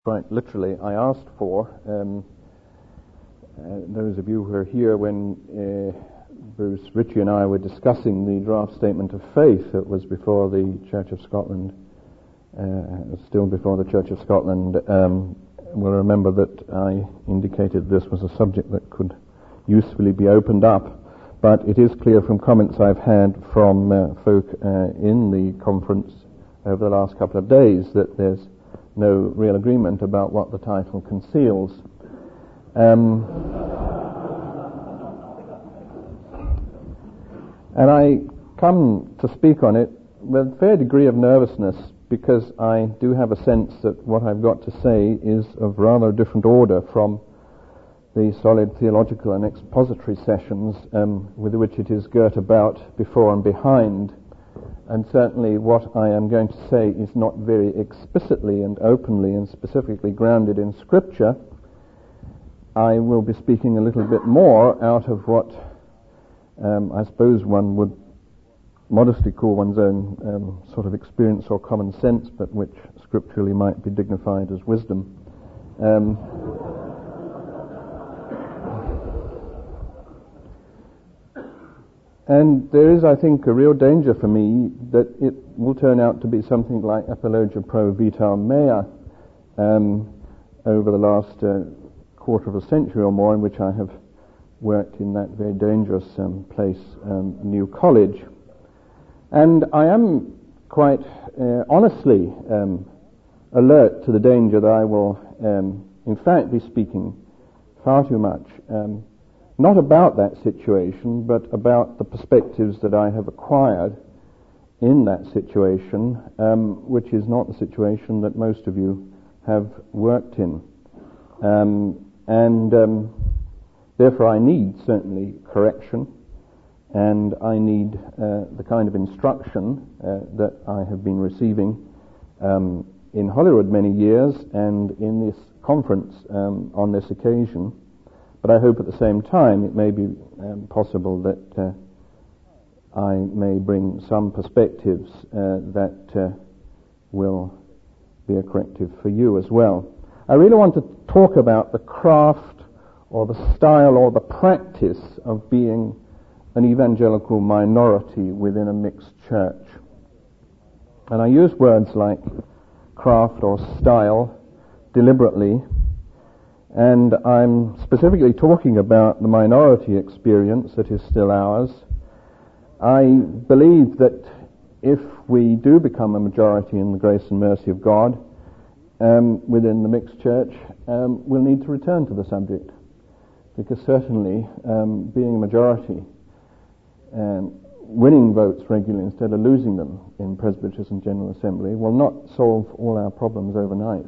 Quite literally, I asked for, those of you who are here when Bruce Ritchie and I were discussing the draft statement of faith that was before the Church of Scotland, still before the Church of Scotland, will remember that I indicated this was a subject that could usefully be opened up. But it is clear from comments I've had from folk in the conference over the last couple of days that there's no real agreement about what the title conceals. And I come to speak on it with a fair degree of nervousness because I do have a sense that what I've got to say is of rather a different order from the solid theological and expository sessions with which it is girt about before and behind. And certainly what I am going to say is not very explicitly and openly and specifically grounded in Scripture. I will be speaking a little bit more out of what I suppose one would modestly call one's own sort of experience or common sense, but which scripturally might be dignified as wisdom. And there is, I think, a real danger for me that it will turn out to be something like Apologia Pro Vitam Mea over the last quarter of a century or more, in which I have worked in that very dangerous place, New College. And I am quite honestly alert to the danger that I will, in fact, be speaking far too much not about that situation, but about the perspectives that I have acquired in that situation, which is not the situation that most of you have worked in. Therefore I need certainly correction, and I need the kind of instruction that I have been receiving in Holyrood many years and in this conference on this occasion. But I hope at the same time it may be possible that I may bring some perspectives that will be a corrective for you as well. I really want to talk about the craft or the style or the practice of being an evangelical minority within a mixed church. And I use words like craft or style deliberately, and I'm specifically talking about the minority experience that is still ours. I believe that if we do become a majority in the grace and mercy of God within the mixed church, we'll need to return to the subject, because certainly being a majority and winning votes regularly instead of losing them in presbyteries and General Assembly will not solve all our problems overnight.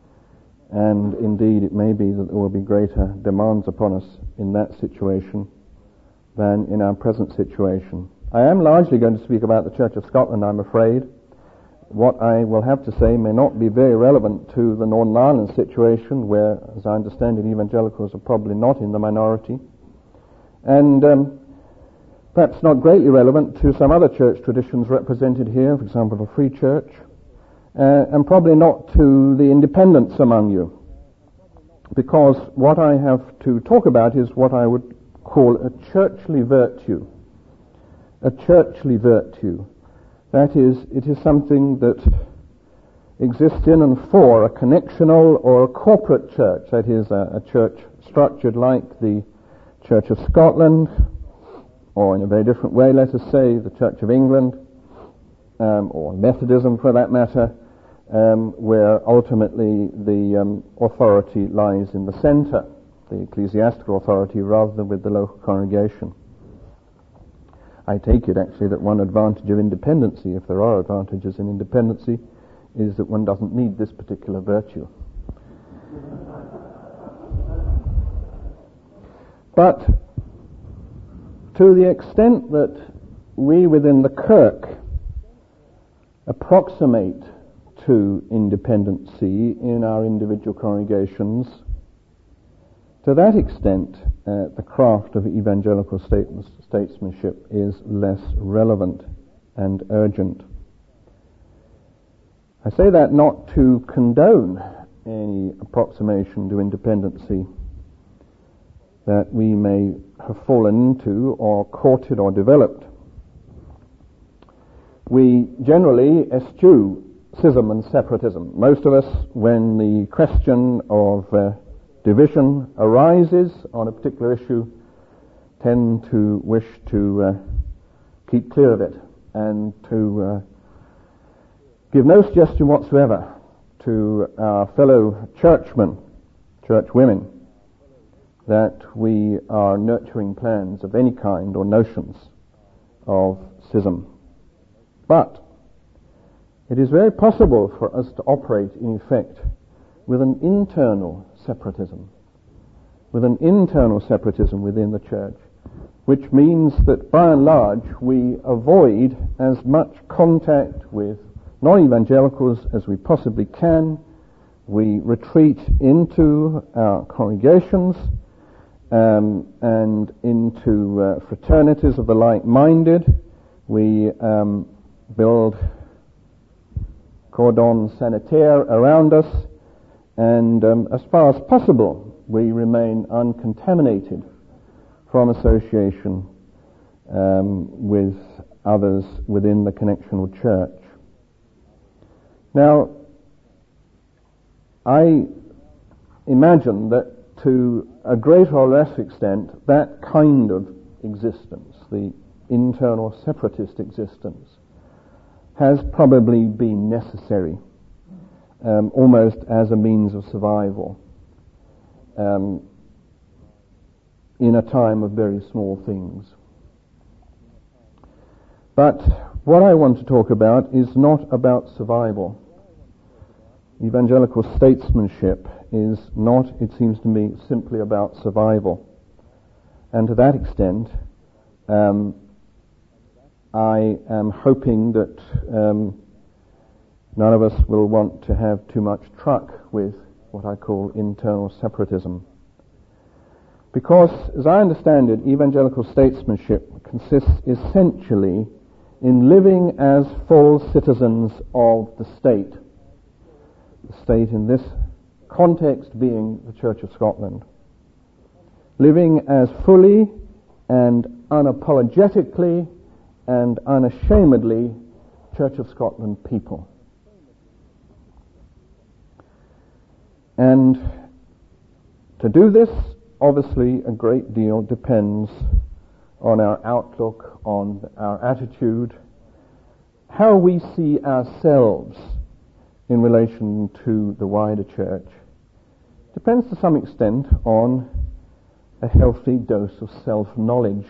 And indeed, it may be that there will be greater demands upon us in that situation than in our present situation. I am largely going to speak about the Church of Scotland, I'm afraid. What I will have to say may not be very relevant to the Northern Ireland situation, where, as I understand it, evangelicals are probably not in the minority. And perhaps not greatly relevant to some other church traditions represented here, for example, the Free Church. And probably not to the independents among you, because what I have to talk about is what I would call a churchly virtue. A churchly virtue. That is, it is something that exists in and for a connectional or a corporate church, that is, a church structured like the Church of Scotland, or in a very different way, let us say, the Church of England, or Methodism for that matter, where ultimately the authority lies in the centre, the ecclesiastical authority, rather than with the local congregation. I take it actually that one advantage of independency, if there are advantages in independency, is that one doesn't need this particular virtue. But to the extent that we within the Kirk approximate to independency in our individual congregations, to that extent the craft of evangelical statesmanship is less relevant and urgent. I say that not to condone any approximation to independency that we may have fallen into or courted or developed. We generally eschew schism and separatism. Most of us, when the question of division arises on a particular issue, tend to wish to keep clear of it and to give no suggestion whatsoever to our fellow churchmen, churchwomen, that we are nurturing plans of any kind or notions of schism. But it is very possible for us to operate, in effect, with an internal separatism, within the church, which means that by and large we avoid as much contact with non-evangelicals as we possibly can. We retreat into our congregations and into fraternities of the like-minded. We build cordon sanitaire around us, and as far as possible we remain uncontaminated from association with others within the connectional church. Now, I imagine that to a greater or less extent, that kind of existence, the internal separatist existence, has probably been necessary, almost as a means of survival, in a time of very small things. But what I want to talk about is not about survival. Evangelical statesmanship is not, it seems to me, simply about survival. And to that extent, I am hoping that none of us will want to have too much truck with what I call internal separatism. Because, as I understand it, evangelical statesmanship consists essentially in living as full citizens of the state. The state in this context being the Church of Scotland. Living as fully and unapologetically and unashamedly Church of Scotland people. And to do this, obviously a great deal depends on our outlook, on our attitude, how we see ourselves in relation to the wider church. Depends to some extent on a healthy dose of self-knowledge.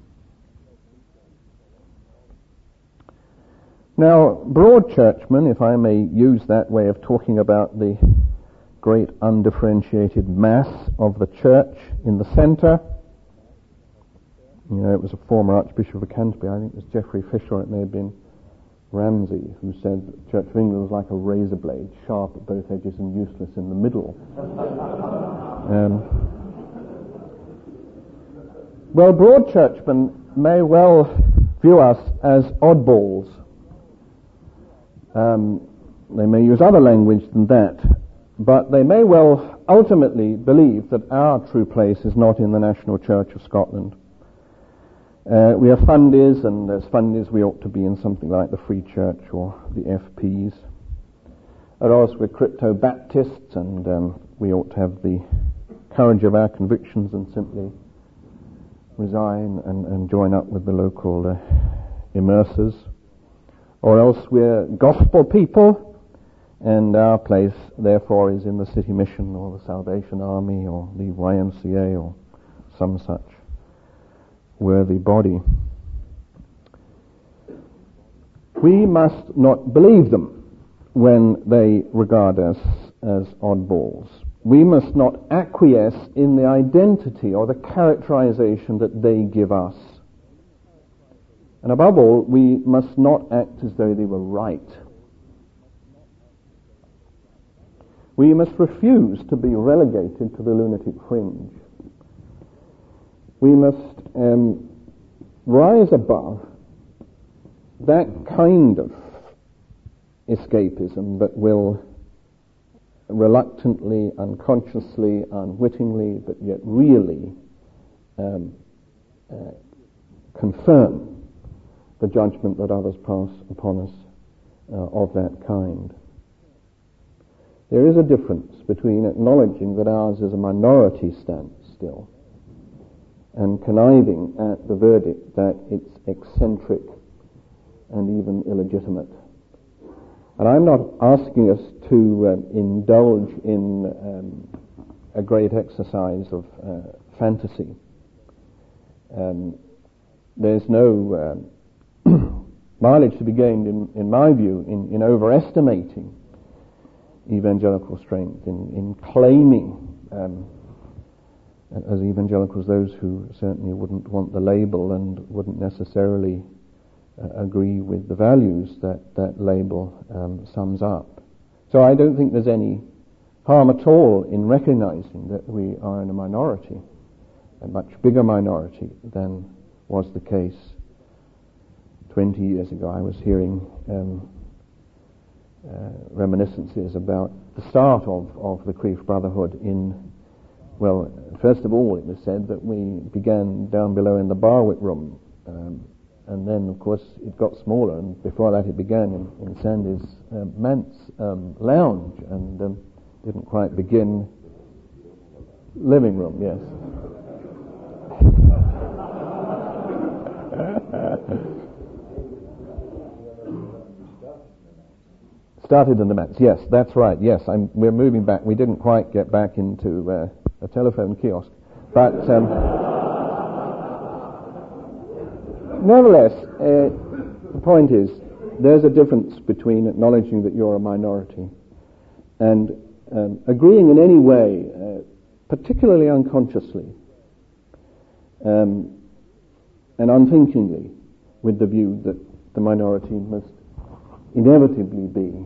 Now, broad churchmen, if I may use that way of talking about the great undifferentiated mass of the church in the centre. You know, it was a former Archbishop of Canterbury, I think it was Geoffrey Fisher, or it may have been Ramsay, who said the Church of England was like a razor blade, sharp at both edges and useless in the middle. Well, broad churchmen may well view us as oddballs. They may use other language than that, but they may well ultimately believe that our true place is not in the National Church of Scotland. We are fundies, and as fundies we ought to be in something like the Free Church or the FPs. Or else we're crypto-Baptists, and we ought to have the courage of our convictions and simply resign and join up with the local immersers. Or else we're gospel people, and our place, therefore, is in the City Mission or the Salvation Army or the YMCA or some such worthy body. We must not believe them when they regard us as oddballs. We must not acquiesce in the identity or the characterization that they give us. And above all, we must not act as though they were right. We must refuse to be relegated to the lunatic fringe. We must rise above that kind of escapism that will reluctantly, unconsciously, unwittingly, but yet really confirm the judgment that others pass upon us of that kind. There is a difference between acknowledging that ours is a minority stance still and conniving at the verdict that it's eccentric and even illegitimate. And I'm not asking us to indulge in a great exercise of fantasy. There's no mileage to be gained, in my view, in overestimating evangelical strength, in claiming as evangelicals those who certainly wouldn't want the label and wouldn't necessarily agree with the values that that label sums up. So I don't think there's any harm at all in recognizing that we are in a minority, a much bigger minority than was the case 20 years ago. I was hearing reminiscences about the start of the Crieff Brotherhood well, first of all it was said that we began down below in the Barwick room, and then of course it got smaller, and before that it began in Sandy's manse lounge, and didn't quite begin living room, yes. Started in the manse, yes, that's right, yes. We're moving back. We didn't quite get back into a telephone kiosk, but nevertheless, the point is, there's a difference between acknowledging that you're a minority and agreeing in any way, particularly unconsciously and unthinkingly, with the view that the minority must inevitably be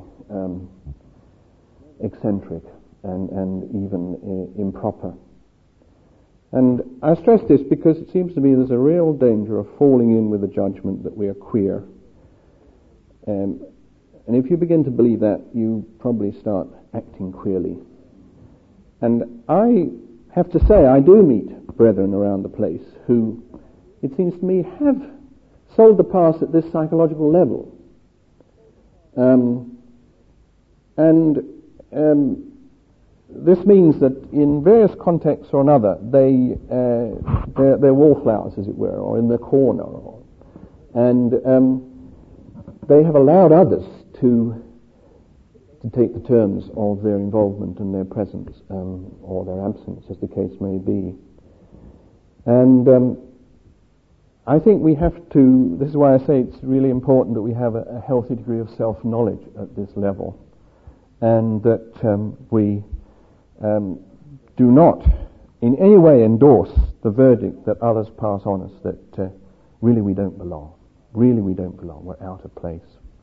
eccentric and even improper. And I stress this because it seems to me there's a real danger of falling in with the judgment that we are queer. And if you begin to believe that, you probably start acting queerly. And I have to say, I do meet brethren around the place who, it seems to me, have sold the past at this psychological level. This means that in various contexts or another, they're wallflowers, as it were, or in the corner, and they have allowed others to take the terms of their involvement and their presence, or their absence, as the case may be. And I think we have to, this is why I say it's really important that we have a healthy degree of self-knowledge at this level, and that we do not in any way endorse the verdict that others pass on us, that really we don't belong. Really we don't belong. We're out of place.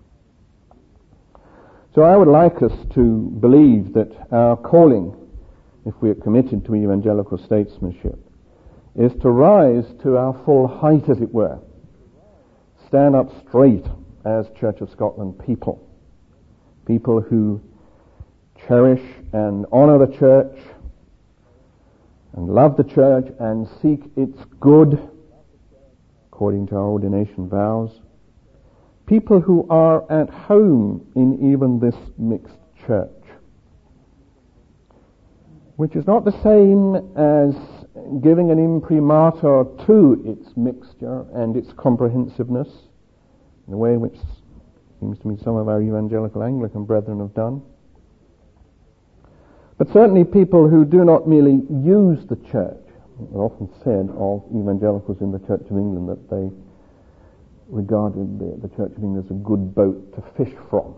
So I would like us to believe that our calling, if we are committed to evangelical statesmanship, is to rise to our full height, as it were. Stand up straight as Church of Scotland people. People who cherish and honour the church and love the church and seek its good according to our ordination vows. People who are at home in even this mixed church, which is not the same as giving an imprimatur to its mixture and its comprehensiveness, in the way in which seems to me some of our evangelical Anglican brethren have done. But certainly people who do not merely use the church. It's often said of evangelicals in the Church of England that they regarded the Church of England as a good boat to fish from.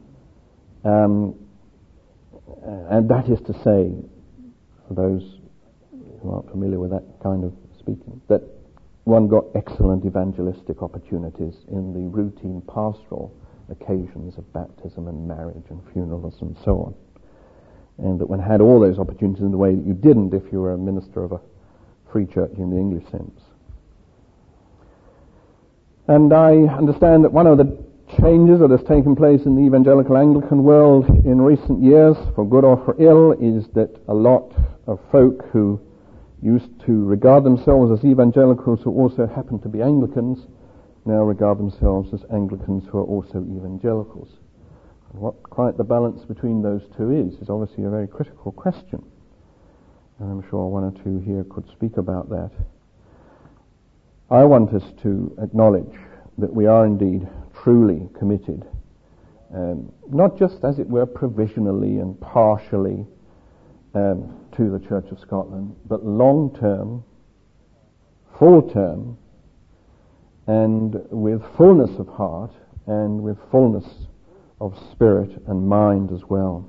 And that is to say, for those who aren't familiar with that kind of speaking, that one got excellent evangelistic opportunities in the routine pastoral occasions of baptism and marriage and funerals and so on. And that one had all those opportunities in the way that you didn't if you were a minister of a free church in the English sense. And I understand that one of the changes that has taken place in the evangelical Anglican world in recent years, for good or for ill, is that a lot of folk who used to regard themselves as evangelicals who also happen to be Anglicans now regard themselves as Anglicans who are also evangelicals. And what quite the balance between those two is obviously a very critical question. And I'm sure one or two here could speak about that. I want us to acknowledge that we are indeed truly committed, not just as it were provisionally and partially to the Church of Scotland, but long-term, full-term, and with fullness of heart and with fullness of spirit and mind as well.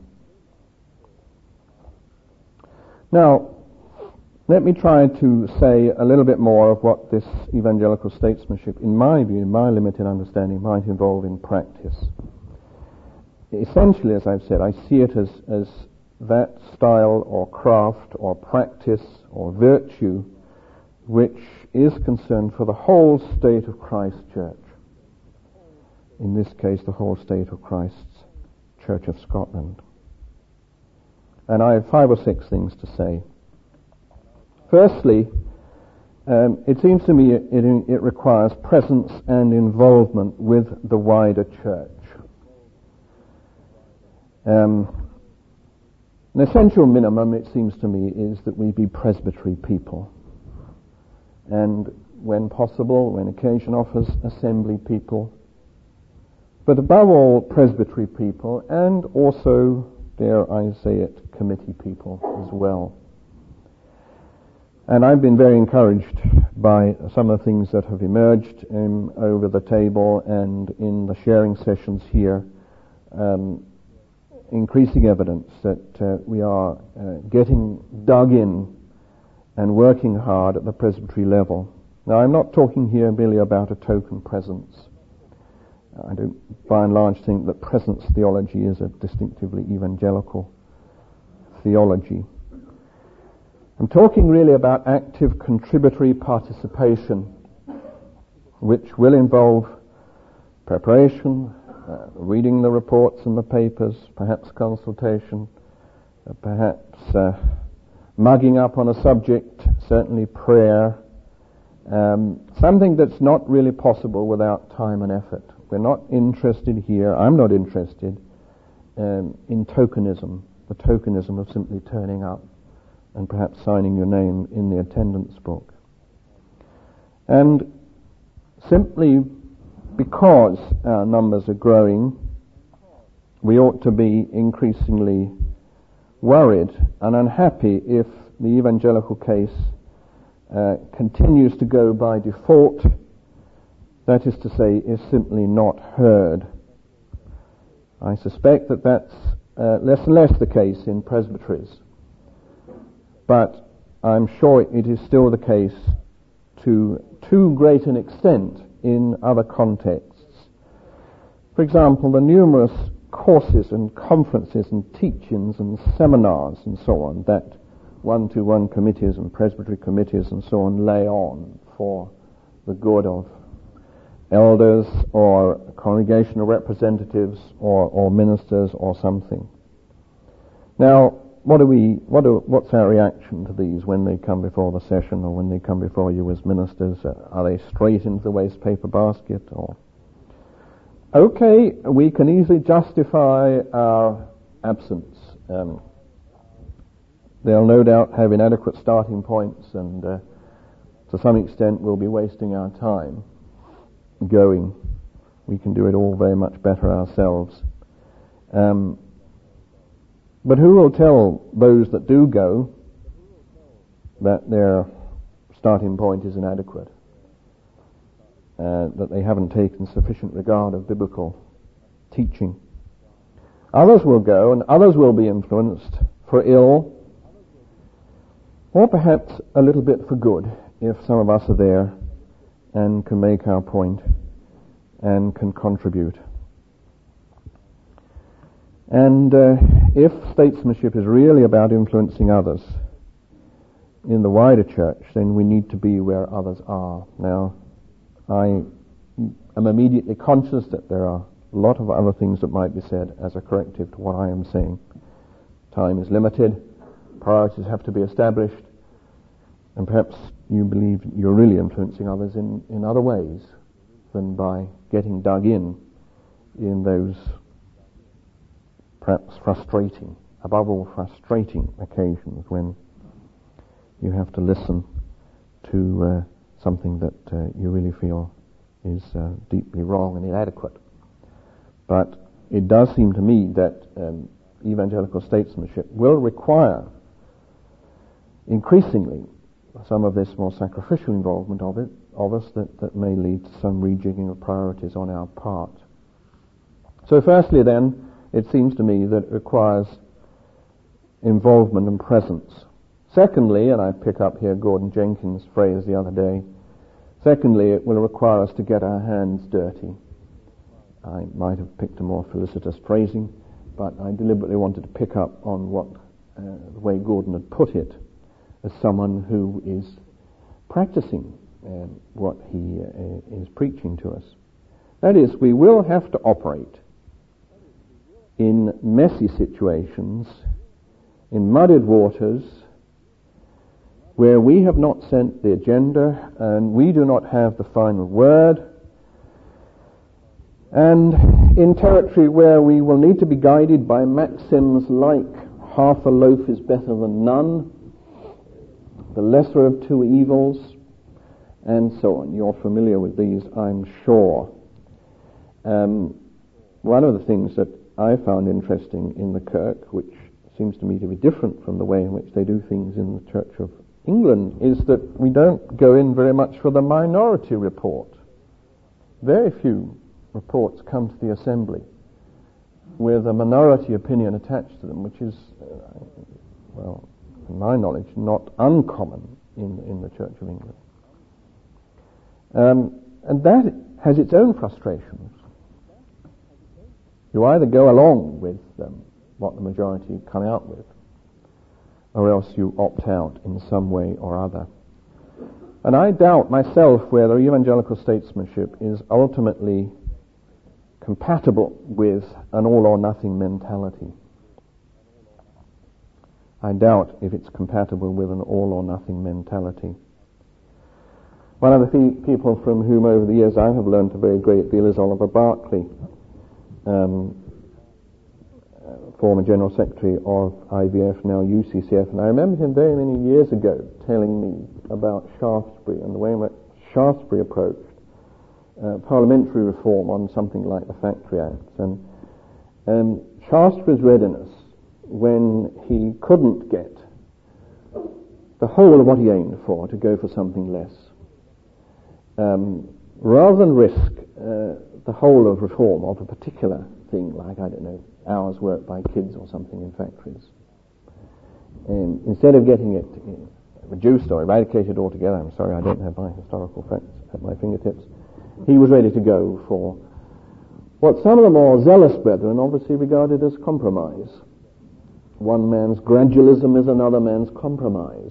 Now, let me try to say a little bit more of what this evangelical statesmanship, in my view, in my limited understanding, might involve in practice. Essentially, as I've said, I see it as that style or craft or practice or virtue which is concerned for the whole state of Christ's church. In this case, the whole state of Christ's Church of Scotland. And I have 5 or 6 things to say. Firstly, it seems to me it requires presence and involvement with the wider church. An essential minimum, it seems to me, is that we be presbytery people. And when possible, when occasion offers, assembly people. But above all, presbytery people, and also, dare I say it, committee people as well. And I've been very encouraged by some of the things that have emerged over the table and in the sharing sessions here, increasing evidence that we are getting dug in and working hard at the presbytery level. Now, I'm not talking here merely about a token presence. I don't, by and large, think that presence theology is a distinctively evangelical theology. I'm talking really about active contributory participation, which will involve preparation, reading the reports and the papers, perhaps consultation, perhaps mugging up on a subject, certainly prayer, something that's not really possible without time and effort. We're not interested here, I'm not interested in tokenism, the tokenism of simply turning up and perhaps signing your name in the attendance book. And simply because our numbers are growing, we ought to be increasingly worried and unhappy if the evangelical case continues to go by default, that is to say, is simply not heard. I suspect that that's less and less the case in presbyteries. But I'm sure it is still the case to too great an extent in other contexts. For example, the numerous courses and conferences and teachings and seminars and so on that one-to-one committees and presbytery committees and so on lay on for the good of elders or congregational representatives or ministers or something. Now, what's our reaction to these when they come before the session or when they come before you as ministers? Are they straight into the waste paper basket? Or okay, we can easily justify our absence. They'll no doubt have inadequate starting points, and to some extent we'll be wasting our time going. We can do it all very much better ourselves. But who will tell those that do go that their starting point is inadequate, that they haven't taken sufficient regard of biblical teaching? Others will go, and others will be influenced for ill, or perhaps a little bit for good, if some of us are there and can make our point and can contribute. And if statesmanship is really about influencing others in the wider church, then we need to be where others are. Now, I am immediately conscious that there are a lot of other things that might be said as a corrective to what I am saying. Time is limited, priorities have to be established, and perhaps you believe you're really influencing others in other ways than by getting dug in those perhaps frustrating, above all frustrating occasions when you have to listen to something that you really feel is deeply wrong and inadequate. But it does seem to me that evangelical statesmanship will require increasingly some of this more sacrificial involvement of us that may lead to some rejigging of priorities on our part. So firstly then, it seems to me that it requires involvement and presence. Secondly, and I pick up here Gordon Jenkins' phrase the other day, secondly, it will require us to get our hands dirty. I might have picked a more felicitous phrasing, but I deliberately wanted to pick up on what the way Gordon had put it, as someone who is practicing what he is preaching to us. That is, we will have to operate in messy situations, in muddied waters, where we have not sent the agenda and we do not have the final word, and in territory where we will need to be guided by maxims like half a loaf is better than none, the lesser of two evils, and so on. You're familiar with these, I'm sure. One of the things that I found interesting in the Kirk, which seems to me to be different from the way in which they do things in the Church of England, is that we don't go in very much for the minority report. Very few reports come to the Assembly with a minority opinion attached to them, which is, well, to my knowledge, not uncommon in the Church of England. And that has its own frustrations. You either go along with what the majority come out with, or else you opt out in some way or other. And I doubt myself whether evangelical statesmanship is ultimately compatible with an all-or-nothing mentality. I doubt if it's compatible with an all-or-nothing mentality. One of the people from whom over the years I have learned a very great deal is Oliver Barclay, former General Secretary of IVF, now UCCF, and I remember him very many years ago telling me about Shaftesbury and the way in which Shaftesbury approached parliamentary reform on something like the Factory Acts, and Shaftesbury's readiness when he couldn't get the whole of what he aimed for to go for something less. Rather than risk the whole of reform of a particular thing, like, I don't know, hours worked by kids or something in factories, and instead of getting it reduced or eradicated altogether, I'm sorry I don't have my historical facts at my fingertips, he was ready to go for what some of the more zealous brethren obviously regarded as compromise. One man's gradualism is another man's compromise.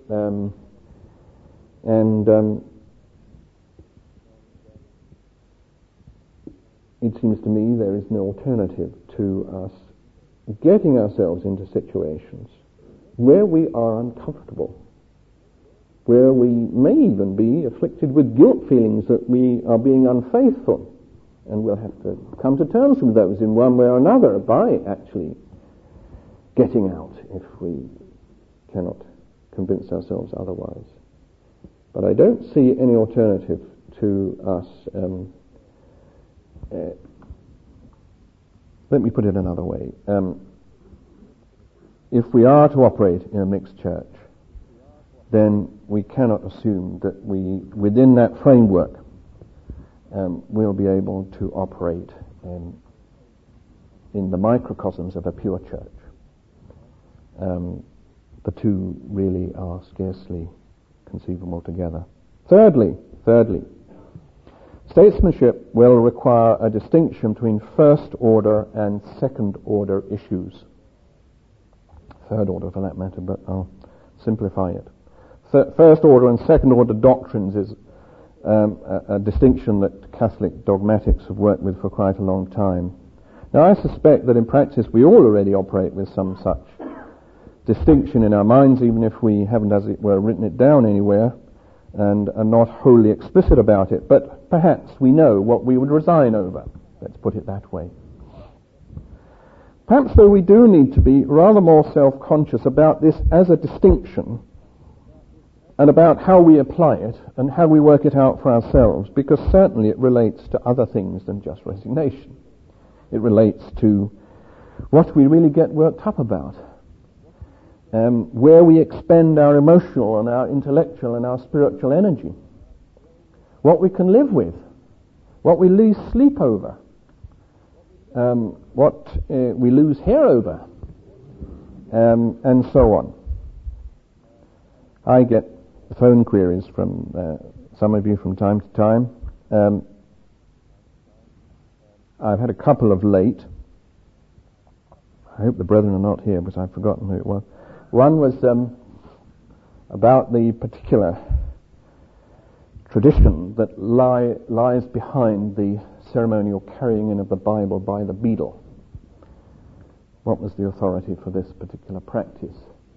It seems to me there is no alternative to us getting ourselves into situations where we are uncomfortable, where we may even be afflicted with guilt feelings that we are being unfaithful, and we'll have to come to terms with those in one way or another by actually getting out if we cannot convince ourselves otherwise. But I don't see any alternative to us. Let me put it another way. If we are to operate in a mixed church, then we cannot assume that we, within that framework, will be able to operate in the microcosms of a pure church. The two really are scarcely conceivable together. Thirdly, statesmanship will require a distinction between first order and second order issues. Third order for that matter, but I'll simplify it. First order and second order doctrines is a distinction that Catholic dogmatics have worked with for quite a long time. Now, I suspect that in practice we all already operate with some such distinction in our minds, even if we haven't, as it were, written it down anywhere and are not wholly explicit about it. But perhaps we know what we would resign over. Let's put it that way. Perhaps, though, we do need to be rather more self-conscious about this as a distinction and about how we apply it and how we work it out for ourselves, because certainly it relates to other things than just resignation. It relates to what we really get worked up about, where we expend our emotional and our intellectual and our spiritual energy, what we can live with, what we lose sleep over, what we lose hair over, and so on. I get phone queries from some of you from time to time. I've had a couple of late. I hope the brethren are not here because I've forgotten who it was. One was about the particular tradition that lies behind the ceremonial carrying in of the Bible by the beadle. What was the authority for this particular practice?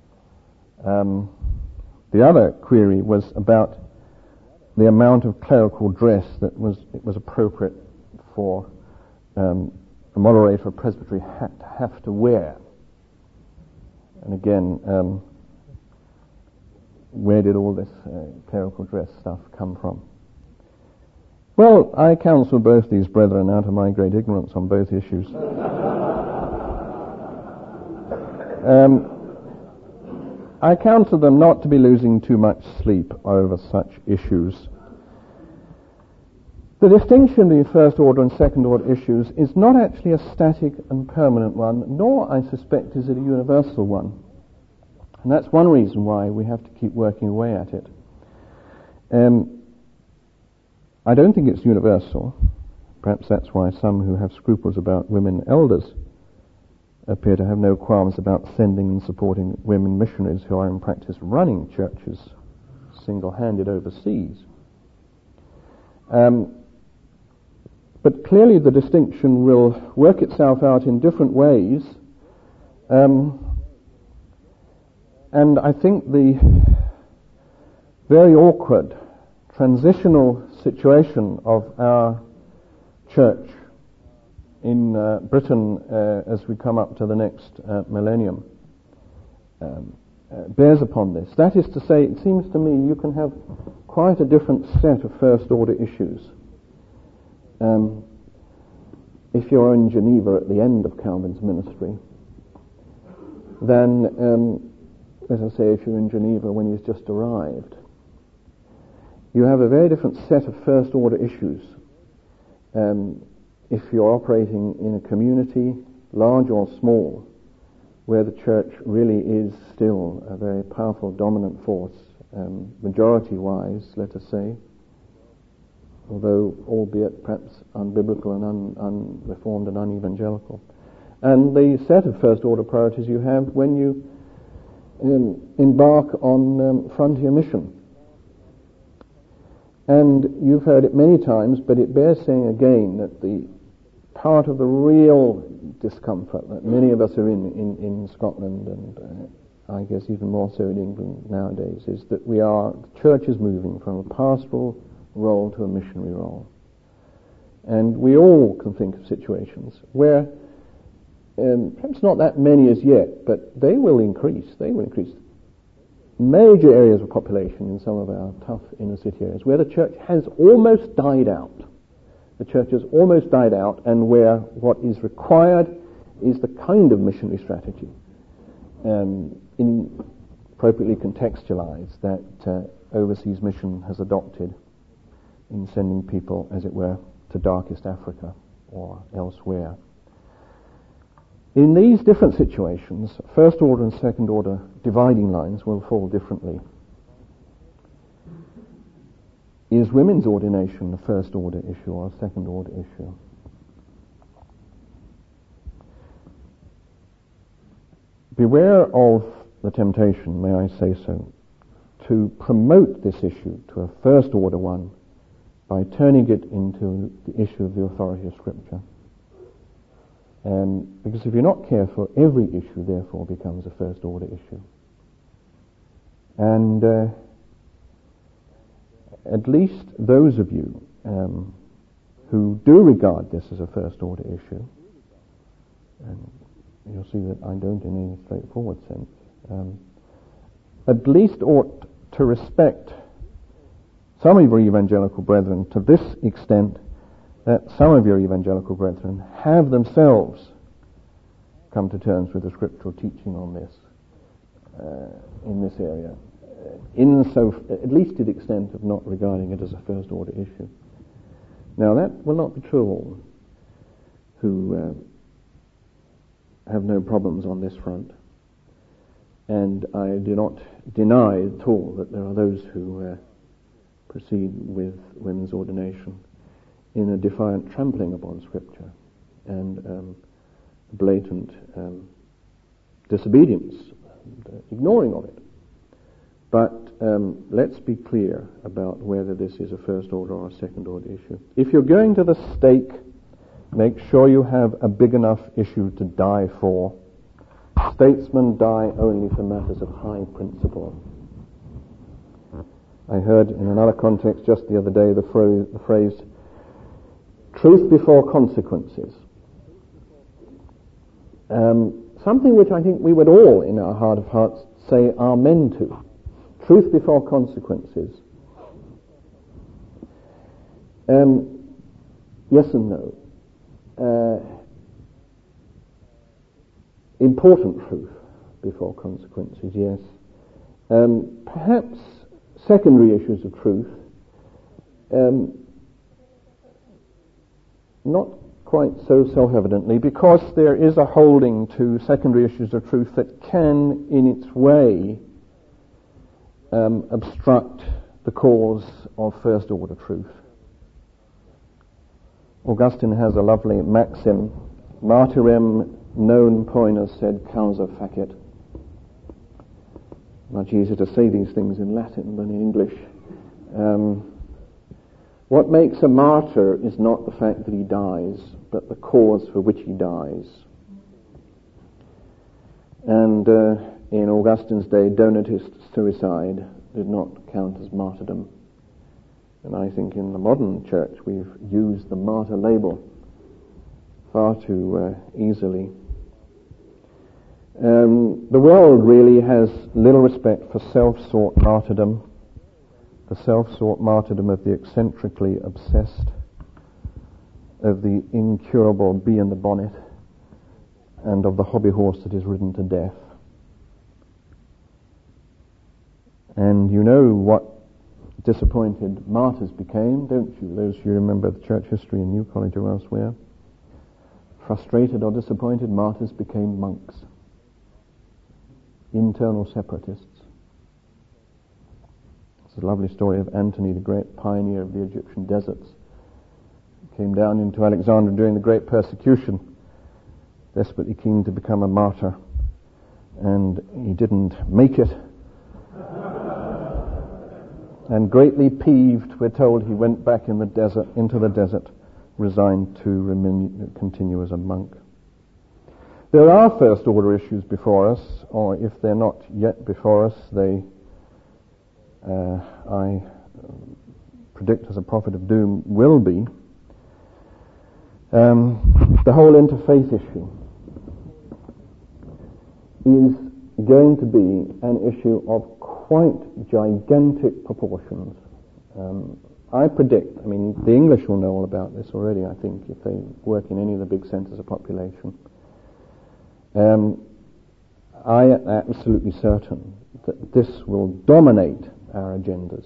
The other query was about the amount of clerical dress that was appropriate for a moderator of presbytery had to have to wear. And again, where did all this clerical dress stuff come from? Well, I counsel both these brethren out of my great ignorance on both issues. I counsel them not to be losing too much sleep over such issues. The distinction between first order and second order issues is not actually a static and permanent one, nor, I suspect, is it a universal one. And that's one reason why we have to keep working away at it. I don't think it's universal. Perhaps that's why some who have scruples about women elders appear to have no qualms about sending and supporting women missionaries who are in practice running churches single-handed overseas. But clearly the distinction will work itself out in different ways, and I think the very awkward transitional situation of our church in Britain as we come up to the next millennium bears upon this. That is to say, it seems to me you can have quite a different set of first order issues if you're in Geneva at the end of Calvin's ministry than, as I say, if you're in Geneva when he's just arrived. You have a very different set of first order issues if you're operating in a community, large or small, where the church really is still a very powerful, dominant force, majority-wise, let us say, although albeit perhaps unbiblical and unreformed and unevangelical. And the set of first order priorities you have when you embark on frontier mission. And you've heard it many times, but it bears saying again that the part of the real discomfort that many of us are in Scotland, and I guess even more so in England nowadays, is that the church is moving from a pastoral role to a missionary role. And we all can think of situations where, perhaps not that many as yet, but they will increase. They will increase. Major areas of population in some of our tough inner city areas where the church has almost died out. The church has almost died out, and where what is required is the kind of missionary strategy appropriately contextualized that overseas mission has adopted in sending people, as it were, to darkest Africa or elsewhere. In these different situations, first order and second order dividing lines will fall differently. Is women's ordination a first order issue or a second order issue? Beware of the temptation, may I say so, to promote this issue to a first order one by turning it into the issue of the authority of Scripture. Because if you're not careful, every issue therefore becomes a first order issue. And at least those of you who do regard this as a first order issue, and you'll see that I don't in any straightforward sense, at least ought to respect some of your evangelical brethren to this extent, that some of your evangelical brethren have themselves come to terms with the scriptural teaching on this, in this area, at least to the extent of not regarding it as a first order issue. Now that will not be true of all who have no problems on this front, and I do not deny at all that there are those who proceed with women's ordination in a defiant trampling upon Scripture and blatant disobedience and ignoring of it. But let's be clear about whether this is a first order or a second order issue. If you're going to the stake, make sure you have a big enough issue to die for. Statesmen die only for matters of high principle. I heard in another context just the other day the phrase truth before consequences. Something which I think we would all, in our heart of hearts, say amen to. Truth before consequences. Yes and no. Important truth before consequences, yes. Perhaps secondary issues of truth, not quite so self-evidently, because there is a holding to secondary issues of truth that can, in its way, obstruct the cause of first-order truth. Augustine has a lovely maxim, martyrem non poena sed causa facit. Much easier to say these things in Latin than in English. What makes a martyr is not the fact that he dies, but the cause for which he dies. And in Augustine's day, Donatist suicide did not count as martyrdom. And I think in the modern church we've used the martyr label far too easily. The world really has little respect for self-sought martyrdom, the self-sought martyrdom of the eccentrically obsessed, of the incurable bee in the bonnet, and of the hobby horse that is ridden to death. And you know what disappointed martyrs became, don't you? Those who remember the church history in New College or elsewhere. Frustrated or disappointed martyrs became monks, internal separatists. It's a lovely story of Antony, the great pioneer of the Egyptian deserts. He came down into Alexandria during the great persecution, desperately keen to become a martyr, and he didn't make it. And greatly peeved, we're told, he went back into the desert, resigned to continue as a monk. There are first order issues before us, or if they're not yet before us, I predict as a prophet of doom will be. The whole interfaith issue is going to be an issue of quite gigantic proportions. I predict, the English will know all about this already, I think, if they work in any of the big centres of population. I am absolutely certain that this will dominate our agendas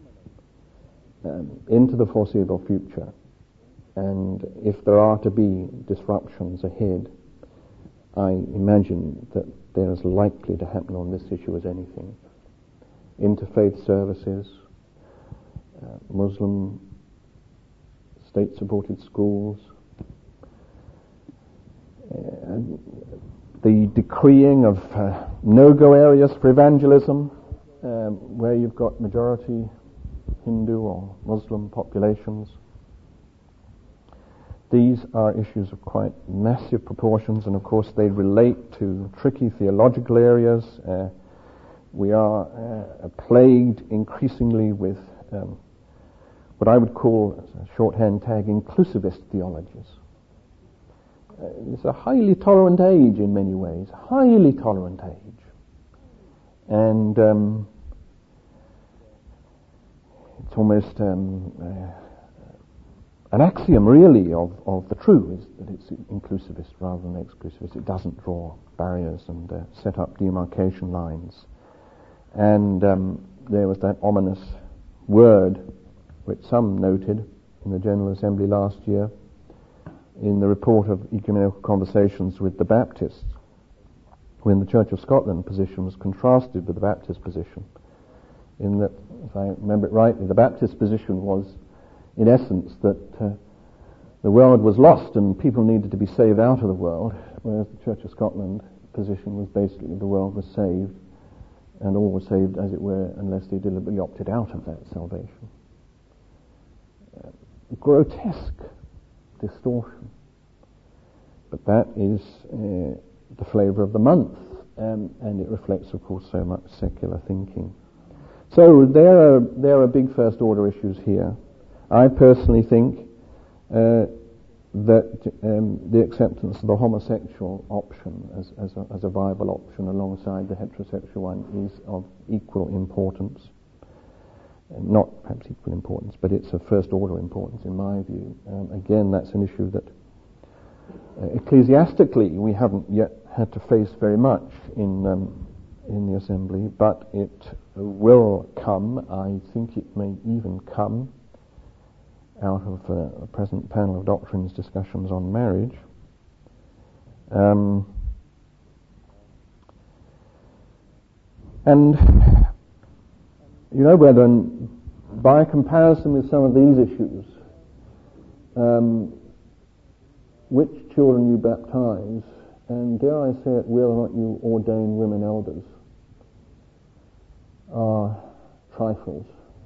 into the foreseeable future. And if there are to be disruptions ahead, I imagine that they're as likely to happen on this issue as anything. Interfaith services, Muslim state-supported schools, the decreeing of no-go areas for evangelism, where you've got majority Hindu or Muslim populations. These are issues of quite massive proportions, and of course they relate to tricky theological areas. We are plagued increasingly with what I would call, as a shorthand tag, inclusivist theologies. It's a highly tolerant age in many ways, highly tolerant age. And it's almost an axiom, really, of the true, is that it's inclusivist rather than exclusivist. It doesn't draw barriers and set up demarcation lines. And there was that ominous word which some noted in the General Assembly last year in the report of ecumenical conversations with the Baptists, when the Church of Scotland position was contrasted with the Baptist position, in that, if I remember it rightly, the Baptist position was, in essence, that the world was lost and people needed to be saved out of the world, whereas the Church of Scotland position was basically the world was saved, and all were saved, as it were, unless they deliberately opted out of that salvation. Grotesque distortion. But that is the flavour of the month, and it reflects, of course, so much secular thinking. So there are big first-order issues here. I personally think that the acceptance of the homosexual option as a viable option alongside the heterosexual one is of equal importance. Not perhaps equal importance, but it's of first-order importance in my view. Again, that's an issue that ecclesiastically we haven't yet had to face very much in the Assembly, but it will come. I think it may even come out of a present panel of doctrines discussions on marriage. And you know, brethren, by comparison with some of these issues, which children you baptize, and dare I say it, whether or not you ordain women elders, are trifles.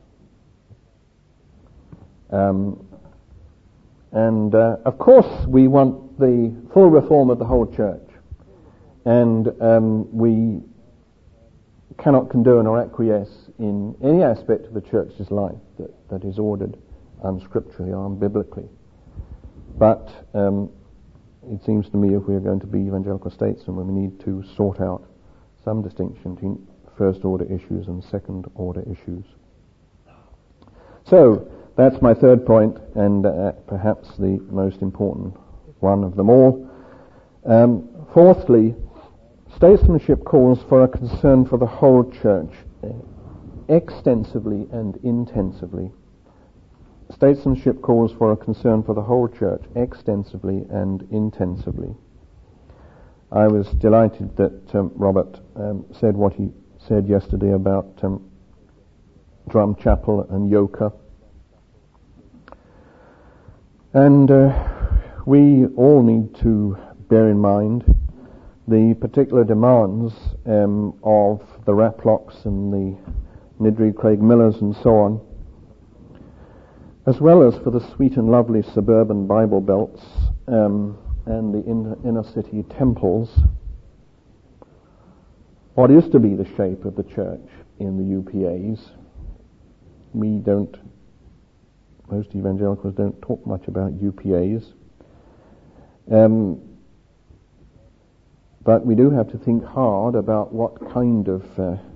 Of course we want the full reform of the whole church, and we cannot condone or acquiesce in any aspect of the church's life that is ordered unscripturally or unbiblically. But it seems to me if we are going to be evangelical statesmen, we need to sort out some distinction between first-order issues and second-order issues. So that's my third point, and perhaps the most important one of them all. Fourthly, statesmanship calls for a concern for the whole church, extensively and intensively. Statesmanship calls for a concern for the whole church, extensively and intensively. I was delighted that Robert said what he said yesterday about Drum Chapel and Yoker. And we all need to bear in mind the particular demands of the Raplocks and the Niddry Craig Millers and so on, as well as for the sweet and lovely suburban Bible belts and the inner city temples. What is to be the shape of the church in the UPAs? Most evangelicals don't talk much about UPAs. But we do have to think hard about what kind of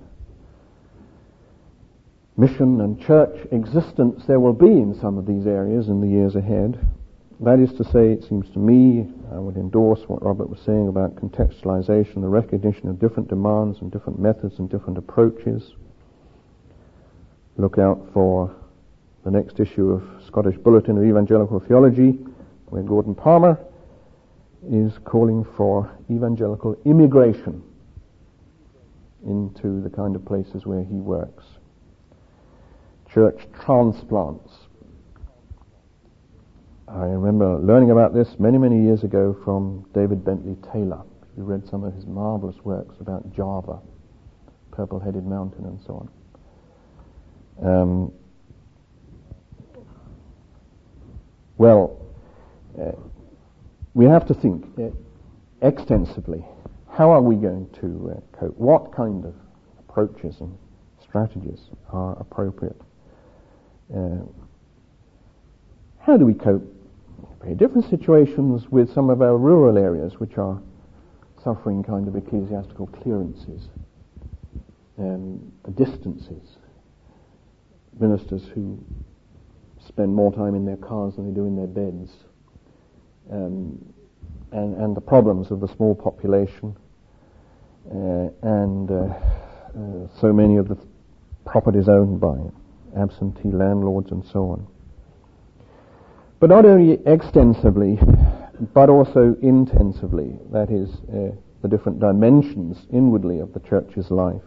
mission and church existence there will be in some of these areas in the years ahead. That is to say, it seems to me, I would endorse what Robert was saying about contextualization, the recognition of different demands and different methods and different approaches. Look out for the next issue of Scottish Bulletin of Evangelical Theology, where Gordon Palmer is calling for evangelical immigration into the kind of places where he works. Church transplants. I remember learning about this many, many years ago from David Bentley Taylor. We read some of his marvelous works about Java, Purple-Headed Mountain and so on. Well, we have to think extensively. How are we going to cope? What kind of approaches and strategies are appropriate? How do we cope in very different situations with some of our rural areas which are suffering kind of ecclesiastical clearances, distances, ministers who spend more time in their cars than they do in their beds, and the problems of the small population, and so many of the properties owned by absentee landlords and so on. But not only extensively, but also intensively, that is, the different dimensions inwardly of the church's life.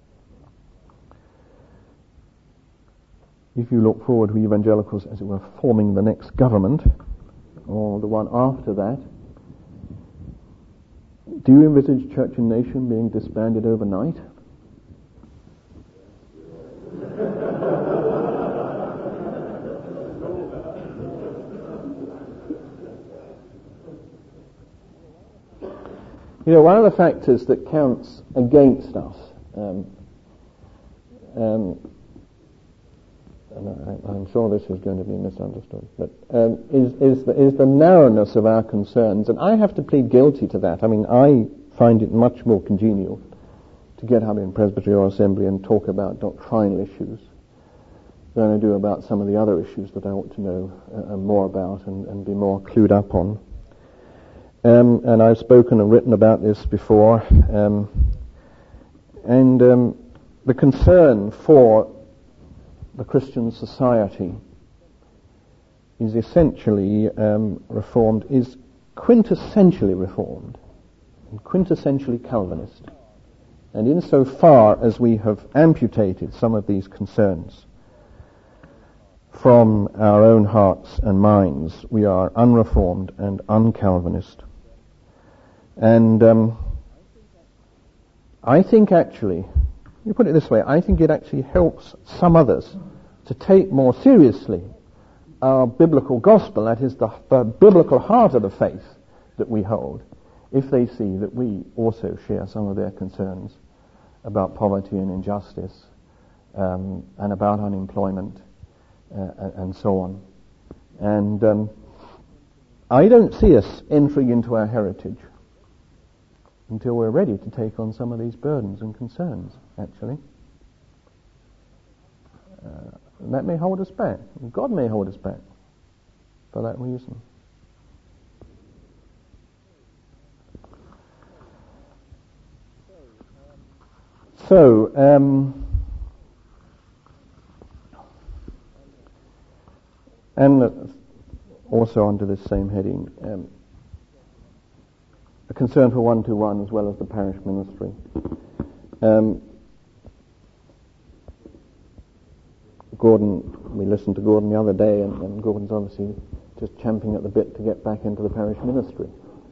If you look forward to evangelicals, as it were, forming the next government, or the one after that, do you envisage Church and Nation being disbanded overnight? You know, one of the factors that counts against us, and I'm sure this is going to be misunderstood, but is the narrowness of our concerns, and I have to plead guilty to that. I mean, I find it much more congenial to get up in Presbytery or Assembly and talk about doctrinal issues than I do about some of the other issues that I ought to know more about and be more clued up on. And I've spoken and written about this before, and the concern for the Christian society is essentially reformed, is quintessentially reformed, and quintessentially Calvinist. And insofar as we have amputated some of these concerns from our own hearts and minds, we are unreformed and un-Calvinist. And I think actually, you put it this way, I think it actually helps some others to take more seriously our biblical gospel, that is the biblical heart of the faith that we hold, if they see that we also share some of their concerns about poverty and injustice, and about unemployment, and so on. And I don't see us entering into our heritage until we're ready to take on some of these burdens and concerns, actually. That may hold us back. God may hold us back for that reason. So, and also under this same heading, a concern for 121 as well as the parish ministry. Gordon, we listened to Gordon the other day, and Gordon's obviously just champing at the bit to get back into the parish ministry.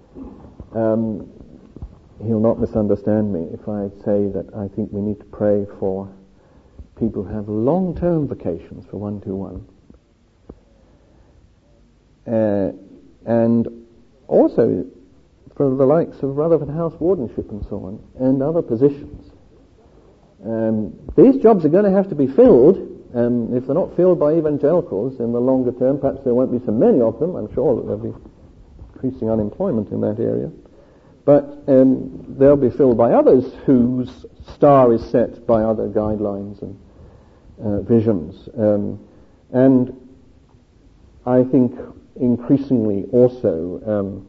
He'll not misunderstand me if I say that I think we need to pray for people who have long-term vocations for 121. And also for the likes of Rutherford House wardenship and so on, and other positions. These jobs are going to have to be filled. If they're not filled by evangelicals in the longer term, perhaps there won't be so many of them. I'm sure that there'll be increasing unemployment in that area. But they'll be filled by others whose star is set by other guidelines and visions. And I think increasingly also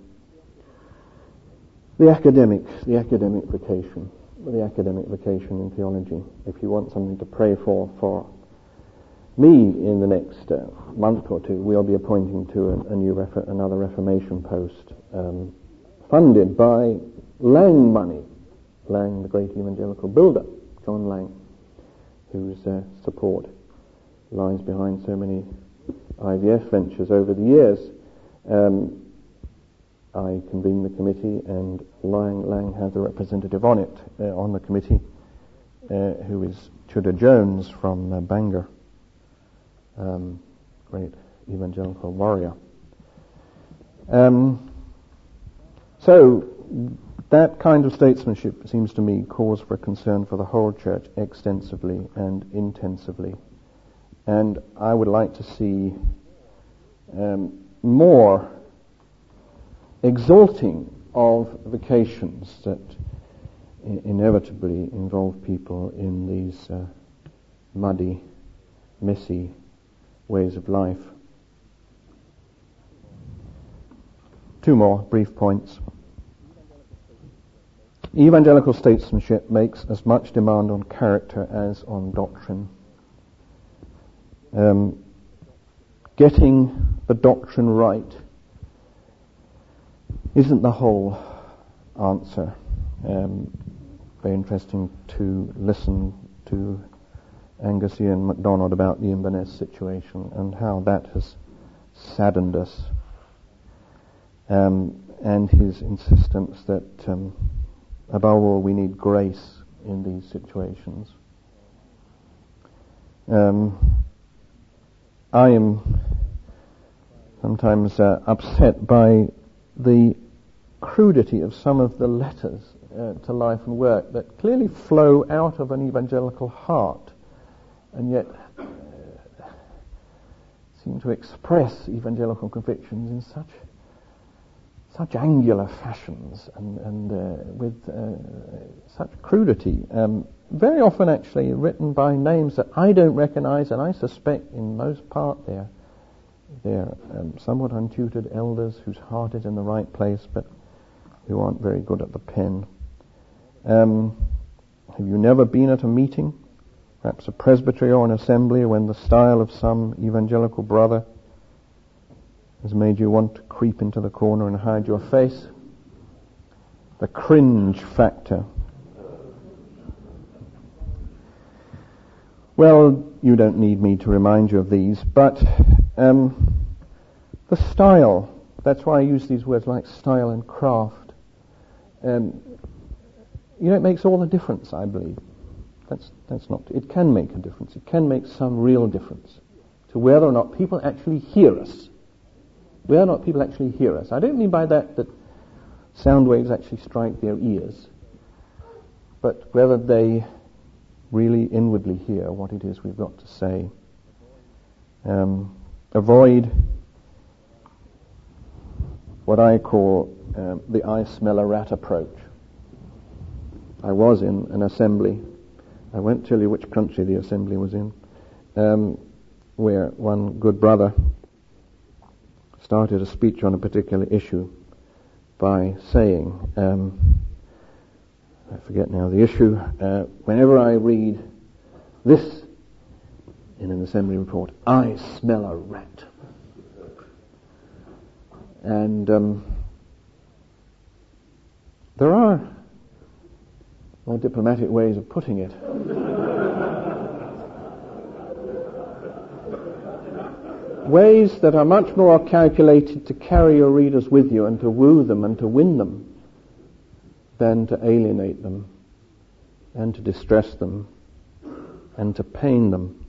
the academic vocation in theology. If you want something to pray for me in the next month or two, we'll be appointing to another Reformation post, funded by Lang money. Lang, the great evangelical builder, John Lang, whose support lies behind so many IVF ventures over the years. I convene the committee, and Lang has a representative on it, on the committee, who is Tudor Jones from Bangor, great evangelical warrior. So that kind of statesmanship seems to me cause for concern for the whole church extensively and intensively. And I would like to see more exalting of vocations that inevitably involve people in these muddy, messy ways of life. Two more brief points. Evangelical statesmanship makes as much demand on character as on doctrine. Getting the doctrine right isn't the whole answer. Very interesting to listen to Angus Ian MacDonald about the Inverness situation and how that has saddened us, and his insistence that above all we need grace in these situations. I am sometimes upset by the crudity of some of the letters to Life and Work that clearly flow out of an evangelical heart and yet seem to express evangelical convictions in such angular fashions and with such crudity. Very often actually written by names that I don't recognize, and I suspect in most part they're somewhat untutored elders whose heart is in the right place but who aren't very good at the pen. Have you never been at a meeting, perhaps a presbytery or an assembly, when the style of some evangelical brother has made you want to creep into the corner and hide your face? The cringe factor. Well, you don't need me to remind you of these, but the style, that's why I use these words like style and craft. It makes all the difference, I believe. That's not. It can make a difference. It can make some real difference to whether or not people actually hear us. Whether or not people actually hear us. I don't mean by that sound waves actually strike their ears, but whether they really inwardly hear what it is we've got to say. Avoid what I call the I smell a rat approach. I was in an assembly. I won't tell you which country the assembly was in, where one good brother started a speech on a particular issue by saying, I forget now the issue, whenever I read this in an assembly report, I smell a rat. And there are more diplomatic ways of putting it. Ways that are much more calculated to carry your readers with you and to woo them and to win them than to alienate them and to distress them and to pain them.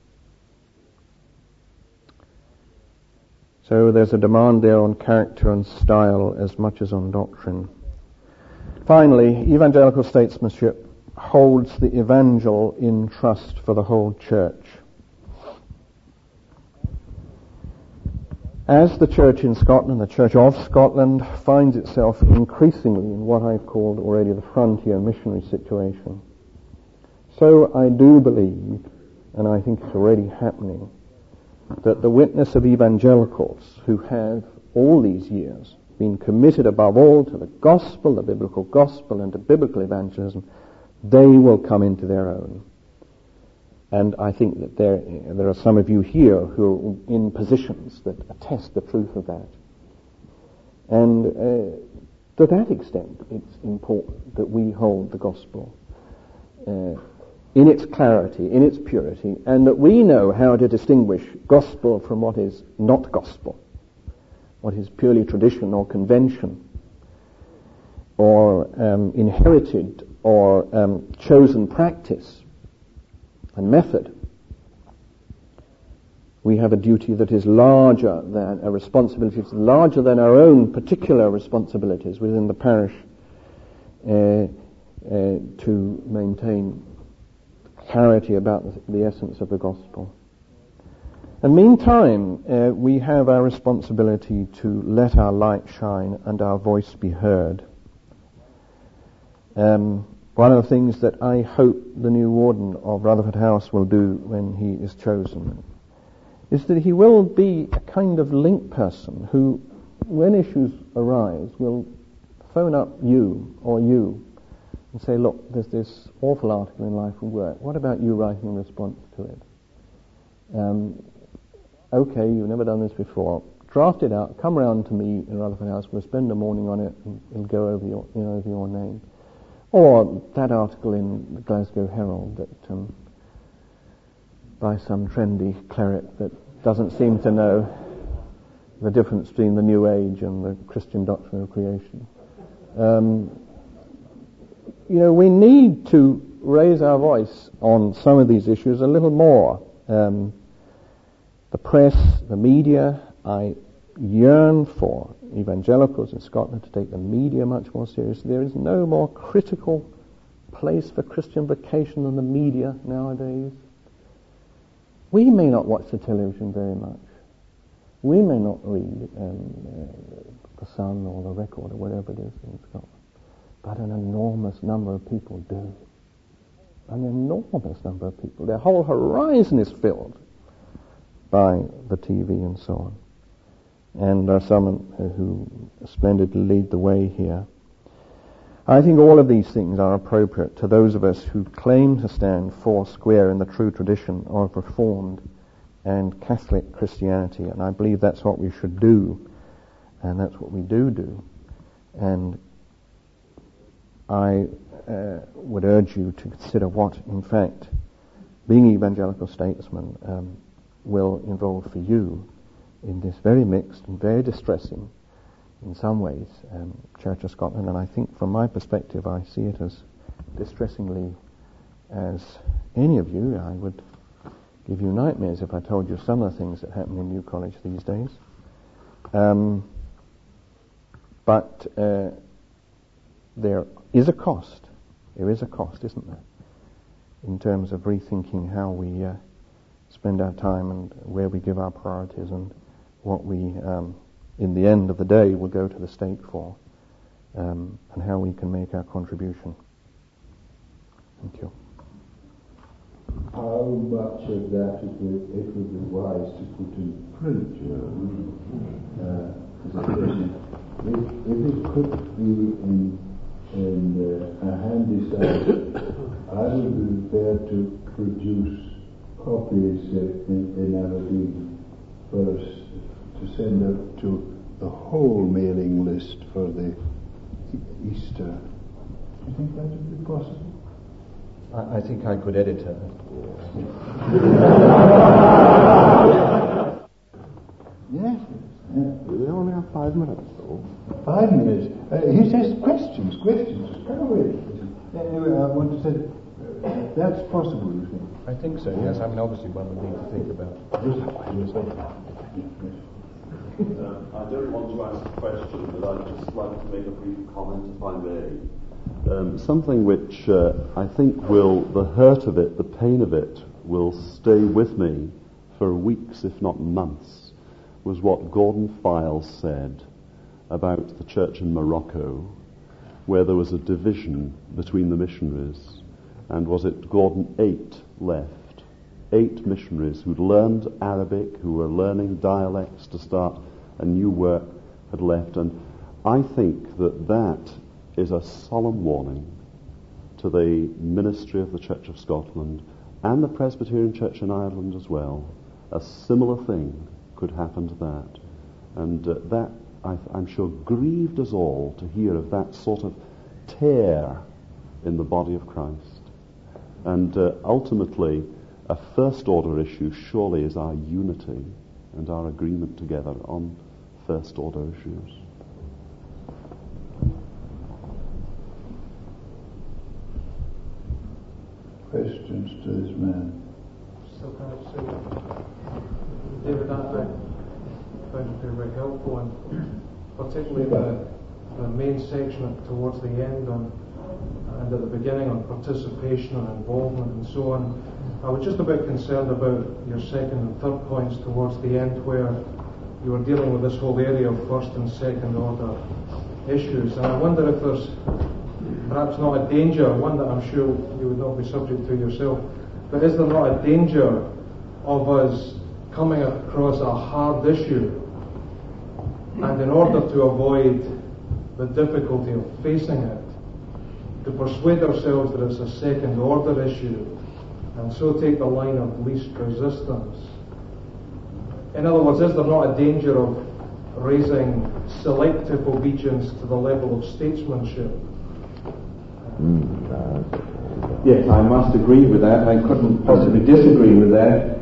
So there's a demand there on character and style as much as on doctrine. Finally, evangelical statesmanship holds the evangel in trust for the whole church. As the church in Scotland, the Church of Scotland, finds itself increasingly in what I've called already the frontier missionary situation, so I do believe, and I think it's already happening, that the witness of evangelicals who have all these years been committed above all to the gospel, the biblical gospel, and to biblical evangelism, they will come into their own. And I think that there are some of you here who are in positions that attest the truth of that. And to that extent, it's important that we hold the gospel in its clarity, in its purity, and that we know how to distinguish gospel from what is not gospel, what is purely tradition or convention, or inherited or chosen practice and method. we have a duty that is larger than a responsibility, larger than our own particular responsibilities within the parish to maintain clarity about the essence of the gospel. And meantime, we have our responsibility to let our light shine and our voice be heard. One of the things that I hope the new warden of Rutherford House will do when he is chosen is that he will be a kind of link person who, when issues arise, will phone up you and say, look, there's this awful article in Life and Work. What about you writing a response to it? Okay, you've never done this before. Draft it out, come round to me in Rutherford House, we'll spend a morning on it and go over your name. Or that article in the Glasgow Herald that by some trendy cleric that doesn't seem to know the difference between the New Age and the Christian doctrine of creation. We need to raise our voice on some of these issues a little more. The press, the media, I yearn for evangelicals in Scotland to take the media much more seriously. There is no more critical place for Christian vocation than the media nowadays. We may not watch the television very much. We may not read the Sun or the Record or whatever it is in Scotland. But an enormous number of people do. An enormous number of people. Their whole horizon is filled by the TV and so on. And there are some who splendidly lead the way here. I think all of these things are appropriate to those of us who claim to stand four square in the true tradition of Reformed and Catholic Christianity, and I believe that's what we should do, and that's what we do. And I would urge you to consider what, in fact, being evangelical statesman will involve for you in this very mixed and very distressing, in some ways, Church of Scotland. And I think from my perspective I see it as distressingly as any of you. I would give you nightmares if I told you some of the things that happen in New College these days. But there is a cost. There is a cost, isn't there, in terms of rethinking how we spend our time and where we give our priorities and what we, in the end of the day, will go to the stake for, and how we can make our contribution. Thank you. How much of that it would be wise to put in print, as a question? If it could be in a handy size, I would be prepared to produce copies in Aberdeen for us to send out to the whole mailing list for the Easter. Do you think that would be possible? I think I could edit her. Yes. We only have 5 minutes, though. 5 minutes? He says questions. Come away. Anyway, I want to say, that's possible, you think? I think so, yes. I mean, obviously one would need to think about I don't want to ask a question, but I'd just like to make a brief comment, if I may. Something which I think the hurt of it, the pain of it, will stay with me for weeks, if not months, was what Gordon Files said about the church in Morocco, where there was a division between the missionaries, and was it Gordon 8 left? 8 missionaries who'd learned Arabic, who were learning dialects to start a new work, had left. And I think that is a solemn warning to the ministry of the Church of Scotland and the Presbyterian Church in Ireland as well. A similar thing could happen to that. And that, I'm sure, grieved us all to hear of that sort of tear in the body of Christ. And ultimately, a first-order issue surely is our unity and our agreement together on first-order issues. Questions to this man? So kind of helpful, and particularly the main section towards the end and at the beginning on participation and involvement and so on. I was just a bit concerned about your second and third points towards the end, where you were dealing with this whole area of first and second order issues, and I wonder if there's perhaps not a danger, one that I'm sure you would not be subject to yourself, but is there not a danger of us coming across a hard issue, and in order to avoid the difficulty of facing it, to persuade ourselves that it's a second order issue, and so take the line of least resistance? In other words, is there not a danger of raising selective obedience to the level of statesmanship? Yes, I must agree with that. I couldn't possibly disagree with that.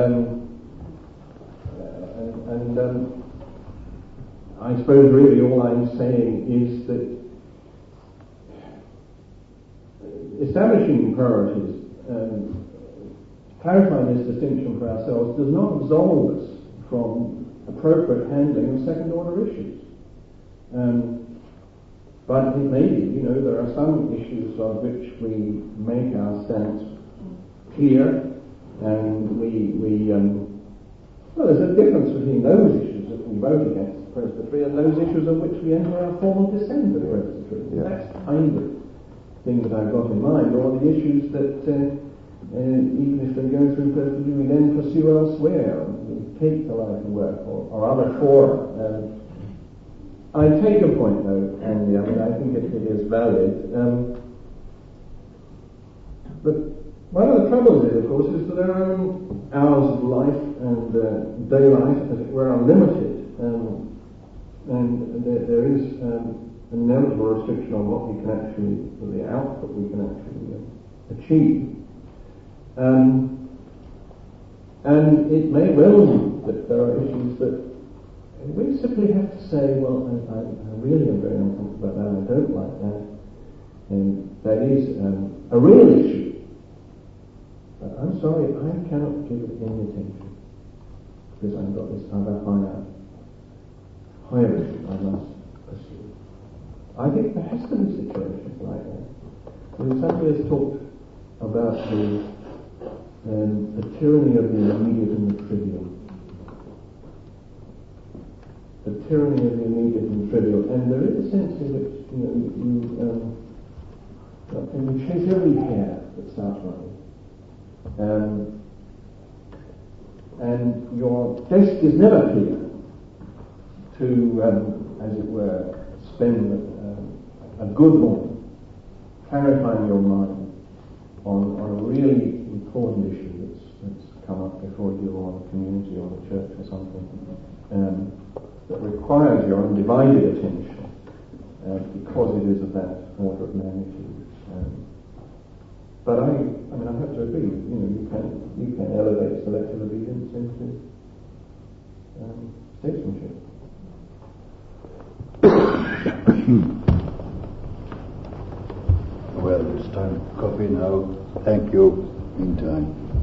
I suppose really all I'm saying is that establishing priorities, clarifying this distinction for ourselves, does not absolve us from appropriate handling of second order issues. But it may be, there are some issues of which we make our stance clear, and there's a difference between those issues that we vote against the presbytery and those issues on which we enter our formal dissent of the presbytery. Yeah. That's the kind of thing that I've got in mind, or the issues that even if they go through presbytery, we then pursue elsewhere, we take the life of work or other fora. I take your point, though, Andy. I think it is valid. But one of the troubles is, of course, is that our own hours of life and daylight, as it were, are limited. And there is an inevitable restriction on what we can actually, the output we can actually achieve. And it may well be that there are issues that we simply have to say, well, I really am very uncomfortable about that, and I don't like that. And that is a real issue. But I'm sorry, I cannot give it any attention, because I've got this other higher issue I must pursue. I think there has to be situations like that. Somebody has talked about the tyranny of the immediate and the trivial. The tyranny of the immediate and trivial, and there is a sense in which you chase every hair that starts running, and your desk is never clear to, as it were, spend a good morning clarifying your mind on a really important issue that's come up before you, or the community or the church or something. That requires your undivided attention because it is of that order of magnitude. But I have to agree. You can elevate selective obedience into statesmanship. Well, it's time for coffee now. Thank you. Meantime.